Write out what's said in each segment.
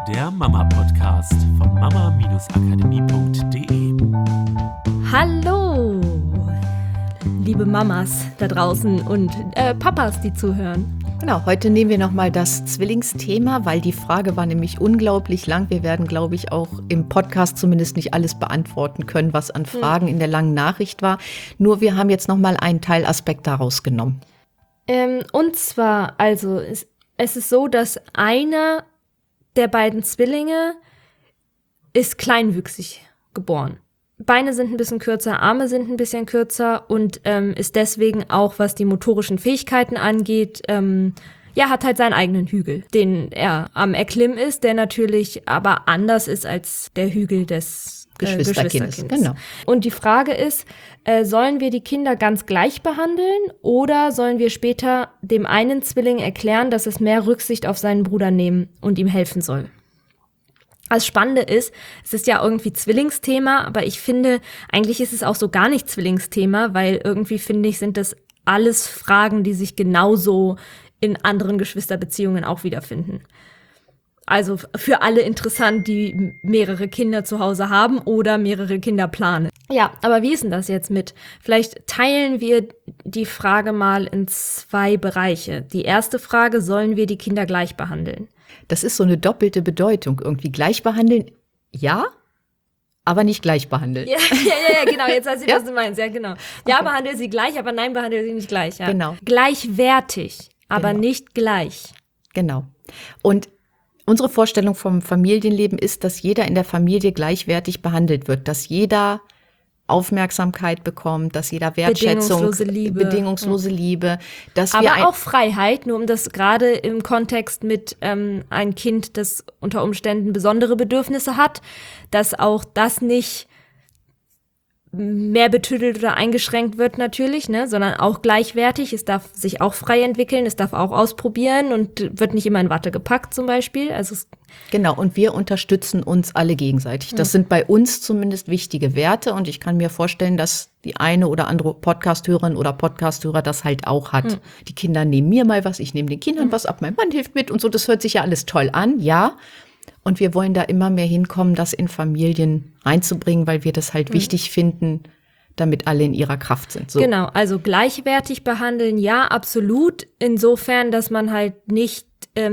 der Mama-Podcast von mama-akademie.de. Hallo, liebe Mamas da draußen und Papas, die zuhören. Genau, heute nehmen wir nochmal das Zwillingsthema, weil die Frage war nämlich unglaublich lang. Wir werden, glaube ich, auch im Podcast zumindest nicht alles beantworten können, was an Fragen in der langen Nachricht war. Nur wir haben jetzt nochmal einen Teilaspekt daraus genommen. Und zwar, also es ist so, dass einer der beiden Zwillinge ist kleinwüchsig geboren. Beine sind ein bisschen kürzer, Arme sind ein bisschen kürzer und ist deswegen auch, was die motorischen Fähigkeiten angeht, hat halt seinen eigenen Hügel, den er am Erklimmen ist, der natürlich aber anders ist als der Hügel des Geschwisterkindes. Genau. Und die Frage ist, sollen wir die Kinder ganz gleich behandeln oder sollen wir später dem einen Zwilling erklären, dass es mehr Rücksicht auf seinen Bruder nehmen und ihm helfen soll? Das Spannende ist, es ist ja irgendwie Zwillingsthema, aber ich finde, eigentlich ist es auch so gar nicht Zwillingsthema, weil irgendwie, finde ich, sind das alles Fragen, die sich genauso in anderen Geschwisterbeziehungen auch wiederfinden. Also für alle interessant, die mehrere Kinder zu Hause haben oder mehrere Kinder planen. Ja, aber wie ist denn das jetzt mit? Vielleicht teilen wir die Frage mal in 2 Bereiche. Die erste Frage, sollen wir die Kinder gleich behandeln? Das ist so eine doppelte Bedeutung. Irgendwie gleich behandeln, ja, aber nicht gleich behandeln. Ja, genau. Jetzt weiß ich, was du meinst. Ja, genau. Ja, okay. Behandle sie gleich, aber nein, behandle sie nicht gleich. Ja. Genau. Gleichwertig, aber nicht gleich. Genau. Und unsere Vorstellung vom Familienleben ist, dass jeder in der Familie gleichwertig behandelt wird, dass jeder Aufmerksamkeit bekommt, dass jeder Wertschätzung, bedingungslose Liebe, dass wir aber auch Freiheit, nur um das gerade im Kontext mit ein Kind, das unter Umständen besondere Bedürfnisse hat, dass auch das nicht mehr betüdelt oder eingeschränkt wird natürlich, ne, sondern auch gleichwertig. Es darf sich auch frei entwickeln, es darf auch ausprobieren und wird nicht immer in Watte gepackt zum Beispiel. Also genau, und wir unterstützen uns alle gegenseitig. Das sind bei uns zumindest wichtige Werte und ich kann mir vorstellen, dass die eine oder andere Podcasthörerin oder Podcasthörer das halt auch hat. Die Kinder nehmen mir mal was, ich nehme den Kindern was ab, mein Mann hilft mit und so. Das hört sich ja alles toll an, ja. Und wir wollen da immer mehr hinkommen, das in Familien reinzubringen, weil wir das halt wichtig finden, damit alle in ihrer Kraft sind. So. Genau, also gleichwertig behandeln, ja, absolut. Insofern, dass man halt nicht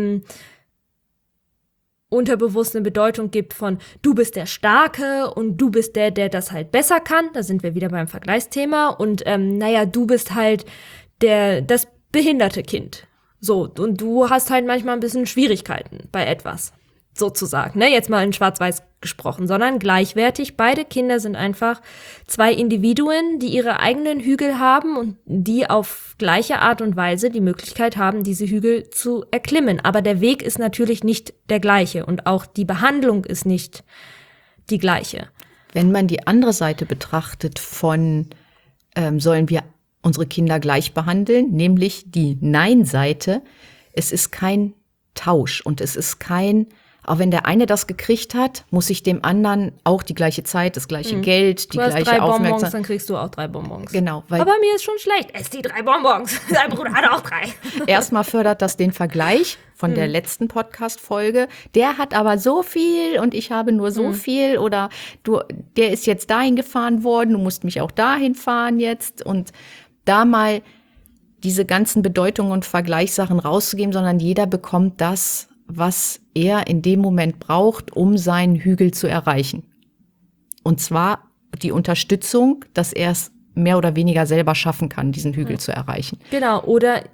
unterbewusst eine Bedeutung gibt von du bist der Starke und du bist der das halt besser kann. Da sind wir wieder beim Vergleichsthema. Und du bist halt das behinderte Kind. So, und du hast halt manchmal ein bisschen Schwierigkeiten bei etwas. Sozusagen, ne, jetzt mal in Schwarz-Weiß gesprochen, sondern gleichwertig. Beide Kinder sind einfach 2 Individuen, die ihre eigenen Hügel haben und die auf gleiche Art und Weise die Möglichkeit haben, diese Hügel zu erklimmen. Aber der Weg ist natürlich nicht der gleiche und auch die Behandlung ist nicht die gleiche. Wenn man die andere Seite betrachtet von sollen wir unsere Kinder gleich behandeln, nämlich die Nein-Seite, es ist kein Tausch und es ist kein auch wenn der eine das gekriegt hat, muss ich dem anderen auch die gleiche Zeit, das gleiche Geld, die gleiche Aufmerksamkeit. Du hast 3 Bonbons, dann kriegst du auch 3 Bonbons. Genau. Aber mir ist schon schlecht. Ess die 3 Bonbons. Dein Bruder hat auch 3. Erstmal fördert das den Vergleich von der letzten Podcast-Folge. Der hat aber so viel und ich habe nur so viel. Oder der ist jetzt dahin gefahren worden, du musst mich auch dahin fahren jetzt. Und da mal diese ganzen Bedeutungen und Vergleichssachen rauszugeben, sondern jeder bekommt das, was er in dem Moment braucht, um seinen Hügel zu erreichen. Und zwar die Unterstützung, dass er es mehr oder weniger selber schaffen kann, diesen Hügel zu erreichen. Genau, oder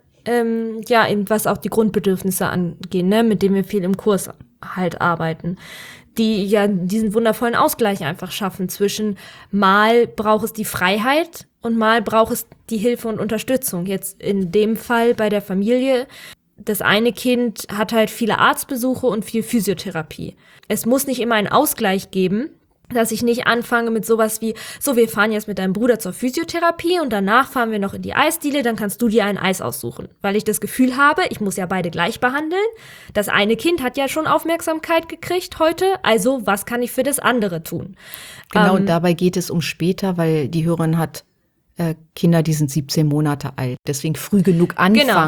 eben was auch die Grundbedürfnisse angehen, ne, mit denen wir viel im Kurs halt arbeiten, die ja diesen wundervollen Ausgleich einfach schaffen zwischen mal braucht es die Freiheit und mal braucht es die Hilfe und Unterstützung. Jetzt in dem Fall bei der Familie, das eine Kind hat halt viele Arztbesuche und viel Physiotherapie. Es muss nicht immer einen Ausgleich geben, dass ich nicht anfange mit sowas wie, so, wir fahren jetzt mit deinem Bruder zur Physiotherapie und danach fahren wir noch in die Eisdiele, dann kannst du dir ein Eis aussuchen. Weil ich das Gefühl habe, ich muss ja beide gleich behandeln. Das eine Kind hat ja schon Aufmerksamkeit gekriegt heute, also was kann ich für das andere tun? Genau, und dabei geht es um später, weil die Hörerin hat Kinder, die sind 17 Monate alt. Deswegen früh genug anfangen,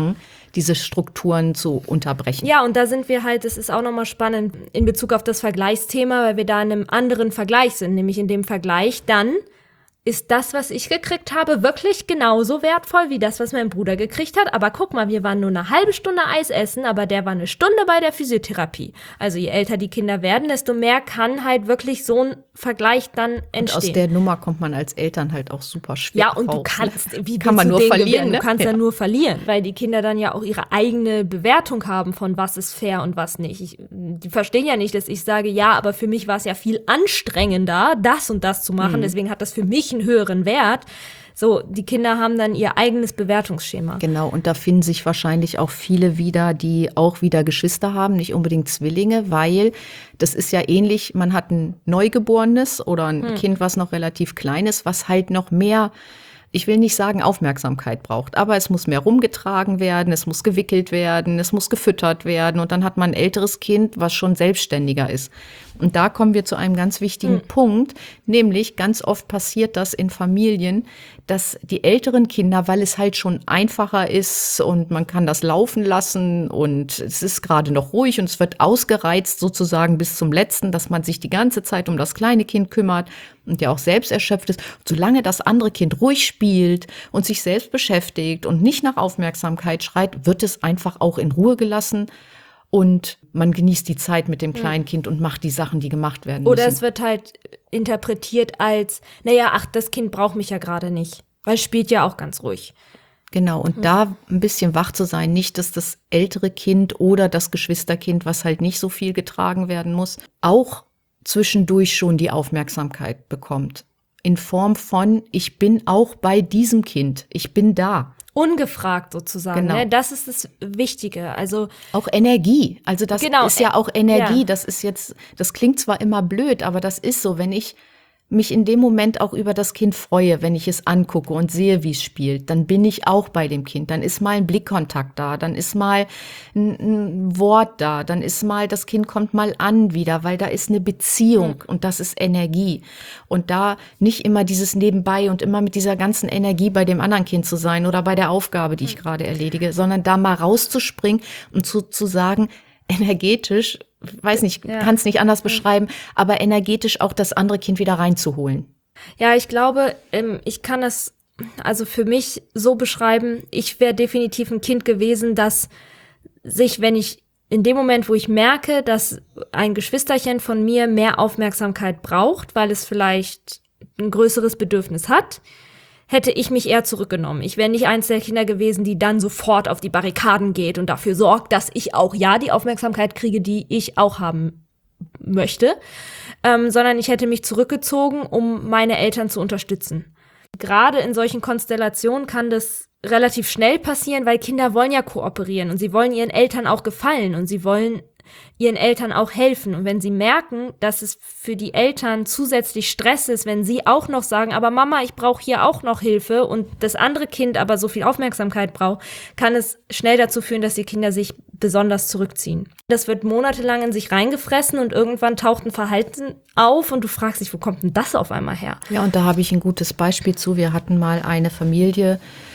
diese Strukturen zu unterbrechen. Ja, und da sind wir halt, das ist auch nochmal spannend in Bezug auf das Vergleichsthema, weil wir da in einem anderen Vergleich sind, nämlich in dem Vergleich dann, ist das, was ich gekriegt habe, wirklich genauso wertvoll wie das, was mein Bruder gekriegt hat? Aber guck mal, wir waren nur eine halbe Stunde Eis essen, aber der war eine Stunde bei der Physiotherapie. Also je älter die Kinder werden, desto mehr kann halt wirklich so ein Vergleich dann entstehen. Und aus der Nummer kommt man als Eltern halt auch super schwer Ja, und raus, du kannst, ne? wie kann man nur verlieren, ne? Du kannst ja nur verlieren, weil die Kinder dann ja auch ihre eigene Bewertung haben von was ist fair und was nicht. Die verstehen ja nicht, dass ich sage, ja, aber für mich war es ja viel anstrengender, das und das zu machen, deswegen hat das für mich einen höheren Wert. So, die Kinder haben dann ihr eigenes Bewertungsschema. Genau, und da finden sich wahrscheinlich auch viele wieder, die auch wieder Geschwister haben, nicht unbedingt Zwillinge, weil das ist ja ähnlich, man hat ein Neugeborenes oder ein Kind, was noch relativ klein ist, was halt noch mehr, ich will nicht sagen Aufmerksamkeit braucht, aber es muss mehr rumgetragen werden, es muss gewickelt werden, es muss gefüttert werden und dann hat man ein älteres Kind, was schon selbstständiger ist. Und da kommen wir zu einem ganz wichtigen Punkt, nämlich ganz oft passiert das in Familien, dass die älteren Kinder, weil es halt schon einfacher ist und man kann das laufen lassen und es ist gerade noch ruhig und es wird ausgereizt sozusagen bis zum Letzten, dass man sich die ganze Zeit um das kleine Kind kümmert und ja auch selbst erschöpft ist. Und solange das andere Kind ruhig spielt und sich selbst beschäftigt und nicht nach Aufmerksamkeit schreit, wird es einfach auch in Ruhe gelassen. Und man genießt die Zeit mit dem kleinen Kind und macht die Sachen, die gemacht werden müssen. Oder es wird halt interpretiert als, naja, ach, das Kind braucht mich ja gerade nicht, weil es spielt ja auch ganz ruhig. Genau, und da ein bisschen wach zu sein, nicht, dass das ältere Kind oder das Geschwisterkind, was halt nicht so viel getragen werden muss, auch zwischendurch schon die Aufmerksamkeit bekommt. In Form von, ich bin auch bei diesem Kind, ich bin da. Ungefragt sozusagen, Genau. ne? Das ist das Wichtige. Also Auch Energie, also das Genau. ist ja auch Energie, Ja. das ist jetzt, das klingt zwar immer blöd, aber das ist so, wenn ich mich in dem Moment auch über das Kind freue, wenn ich es angucke und sehe, wie es spielt, dann bin ich auch bei dem Kind, dann ist mal ein Blickkontakt da, dann ist mal ein Wort da, dann ist mal, das Kind kommt mal an wieder, weil da ist eine Beziehung und das ist Energie. Und da nicht immer dieses Nebenbei und immer mit dieser ganzen Energie bei dem anderen Kind zu sein oder bei der Aufgabe, die ich gerade erledige, sondern da mal rauszuspringen und zu sagen, energetisch, weiß nicht, kann es nicht anders beschreiben, aber energetisch auch das andere Kind wieder reinzuholen. ja, ich glaube, ich kann das also für mich so beschreiben, ich wäre definitiv ein Kind gewesen, das sich, wenn ich in dem Moment, wo ich merke, dass ein Geschwisterchen von mir mehr Aufmerksamkeit braucht, weil es vielleicht ein größeres Bedürfnis hat, hätte ich mich eher zurückgenommen. Ich wäre nicht eins der Kinder gewesen, die dann sofort auf die Barrikaden geht und dafür sorgt, dass ich auch ja die Aufmerksamkeit kriege, die ich auch haben möchte, sondern ich hätte mich zurückgezogen, um meine Eltern zu unterstützen. Gerade in solchen Konstellationen kann das relativ schnell passieren, weil Kinder wollen ja kooperieren und sie wollen ihren Eltern auch gefallen und sie wollen ihren Eltern auch helfen. Und wenn sie merken, dass es für die Eltern zusätzlich Stress ist, wenn sie auch noch sagen, aber Mama, ich brauche hier auch noch Hilfe und das andere Kind aber so viel Aufmerksamkeit braucht, kann es schnell dazu führen, dass die Kinder sich besonders zurückziehen. Das wird monatelang in sich reingefressen und irgendwann taucht ein Verhalten auf und du fragst dich, wo kommt denn das auf einmal her? Ja, und da habe ich ein gutes Beispiel zu. Wir hatten mal eine Familie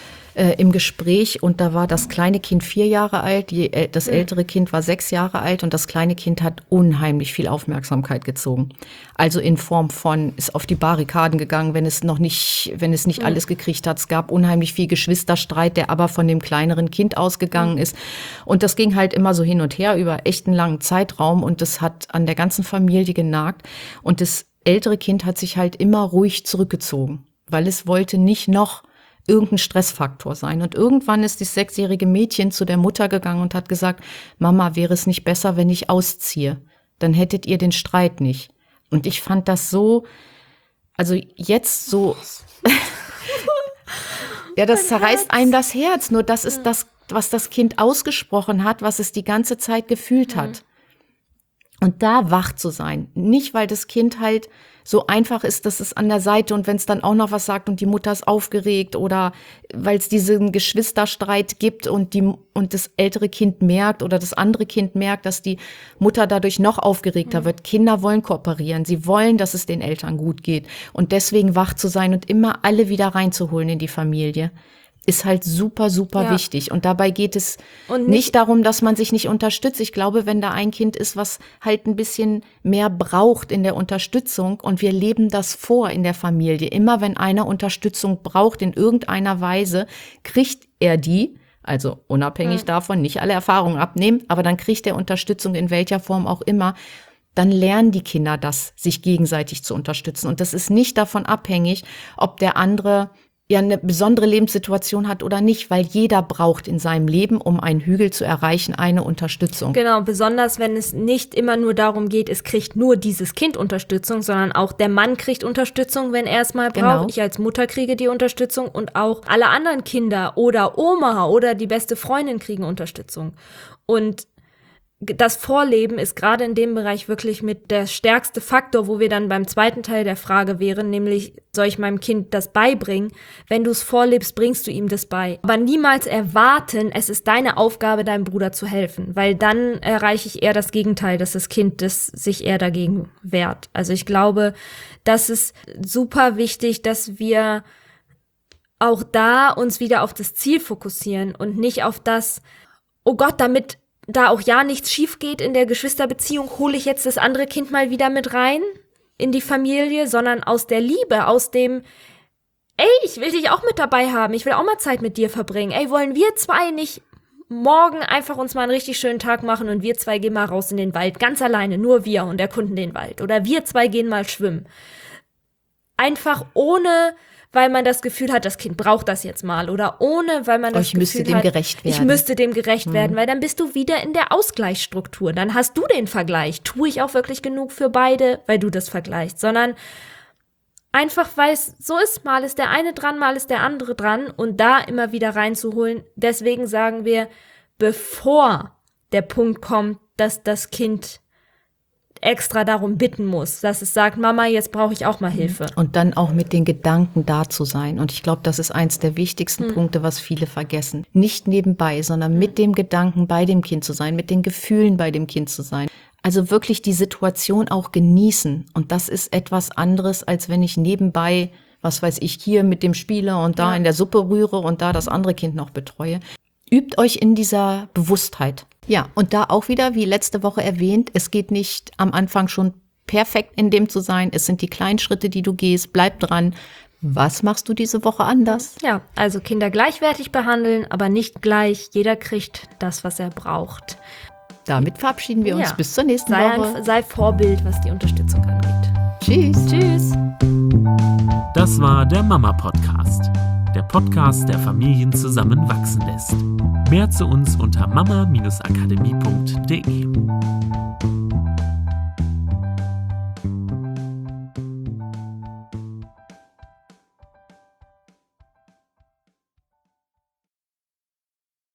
im Gespräch und da war das kleine Kind 4 Jahre alt, das ältere Kind war 6 Jahre alt und das kleine Kind hat unheimlich viel Aufmerksamkeit gezogen. Also in Form von, ist auf die Barrikaden gegangen, wenn es nicht alles gekriegt hat. Es gab unheimlich viel Geschwisterstreit, der aber von dem kleineren Kind ausgegangen ist. Und das ging halt immer so hin und her über echt einen langen Zeitraum und das hat an der ganzen Familie genagt. Und das ältere Kind hat sich halt immer ruhig zurückgezogen, weil es wollte nicht noch irgendein Stressfaktor sein. Und irgendwann ist das 6-jährige Mädchen zu der Mutter gegangen und hat gesagt, Mama, wäre es nicht besser, wenn ich ausziehe? Dann hättet ihr den Streit nicht. Und ich fand das so, also jetzt so, ja, das zerreißt einem das Herz. Nur das ist das, was das Kind ausgesprochen hat, was es die ganze Zeit gefühlt hat. Und da wach zu sein. Nicht, weil das Kind halt so einfach ist, dass es an der Seite und wenn es dann auch noch was sagt und die Mutter ist aufgeregt oder weil es diesen Geschwisterstreit gibt und das ältere Kind merkt oder das andere Kind merkt, dass die Mutter dadurch noch aufgeregter wird. Kinder wollen kooperieren. Sie wollen, dass es den Eltern gut geht. Und deswegen wach zu sein und immer alle wieder reinzuholen in die Familie. ist halt super, super wichtig. Und dabei geht es Und nicht darum, dass man sich nicht unterstützt. Ich glaube, wenn da ein Kind ist, was halt ein bisschen mehr braucht in der Unterstützung und wir leben das vor in der Familie. Immer wenn einer Unterstützung braucht in irgendeiner Weise, kriegt er die, also unabhängig davon, nicht alle Erfahrungen abnehmen, aber dann kriegt er Unterstützung in welcher Form auch immer. Dann lernen die Kinder das, sich gegenseitig zu unterstützen. Und das ist nicht davon abhängig, ob der andere ja eine besondere Lebenssituation hat oder nicht, weil jeder braucht in seinem Leben, um einen Hügel zu erreichen, eine Unterstützung. Genau, besonders wenn es nicht immer nur darum geht, es kriegt nur dieses Kind Unterstützung, sondern auch der Mann kriegt Unterstützung, wenn er es mal braucht. Genau. Ich als Mutter kriege die Unterstützung und auch alle anderen Kinder oder Oma oder die beste Freundin kriegen Unterstützung. Und das Vorleben ist gerade in dem Bereich wirklich mit der stärkste Faktor, wo wir dann beim zweiten Teil der Frage wären, nämlich, soll ich meinem Kind das beibringen? Wenn du es vorlebst, bringst du ihm das bei. Aber niemals erwarten, es ist deine Aufgabe, deinem Bruder zu helfen, weil dann erreiche ich eher das Gegenteil, dass das Kind sich eher dagegen wehrt. Also ich glaube, das ist super wichtig, dass wir auch da uns wieder auf das Ziel fokussieren und nicht auf das, oh Gott, damit da auch ja nichts schief geht in der Geschwisterbeziehung, hole ich jetzt das andere Kind mal wieder mit rein in die Familie, sondern aus der Liebe, aus dem, ey, ich will dich auch mit dabei haben, ich will auch mal Zeit mit dir verbringen. Ey, wollen wir zwei nicht morgen einfach uns mal einen richtig schönen Tag machen und wir zwei gehen mal raus in den Wald, ganz alleine, nur wir und erkunden den Wald. Oder wir zwei gehen mal schwimmen. Einfach ohne, weil man das Gefühl hat, das Kind braucht das jetzt mal. Oder ohne, weil man das Gefühl hat, ich müsste dem gerecht werden. Weil dann bist du wieder in der Ausgleichsstruktur. Dann hast du den Vergleich. Tue ich auch wirklich genug für beide, weil du das vergleichst. Sondern einfach, weil es so ist, mal ist der eine dran, mal ist der andere dran. Und da immer wieder reinzuholen. Deswegen sagen wir, bevor der Punkt kommt, dass das Kind extra darum bitten muss, dass es sagt, Mama, jetzt brauche ich auch mal Hilfe. Und dann auch mit den Gedanken da zu sein. Und ich glaube, das ist eins der wichtigsten Punkte, was viele vergessen. Nicht nebenbei, sondern mit dem Gedanken bei dem Kind zu sein, mit den Gefühlen bei dem Kind zu sein. Also wirklich die Situation auch genießen. Und das ist etwas anderes, als wenn ich nebenbei, was weiß ich, hier mit dem Spieler und da in der Suppe rühre und da das andere Kind noch betreue. Übt euch in dieser Bewusstheit. Ja, und da auch wieder, wie letzte Woche erwähnt, es geht nicht am Anfang schon perfekt in dem zu sein. Es sind die kleinen Schritte, die du gehst. Bleib dran. Was machst du diese Woche anders? Ja, also Kinder gleichwertig behandeln, aber nicht gleich. Jeder kriegt das, was er braucht. Damit verabschieden wir uns bis zur nächsten Woche. Sei Vorbild, was die Unterstützung angeht. Tschüss. Tschüss. Das war der Mama-Podcast. Der Podcast, der Familien zusammenwachsen lässt. Mehr zu uns unter mama-akademie.de.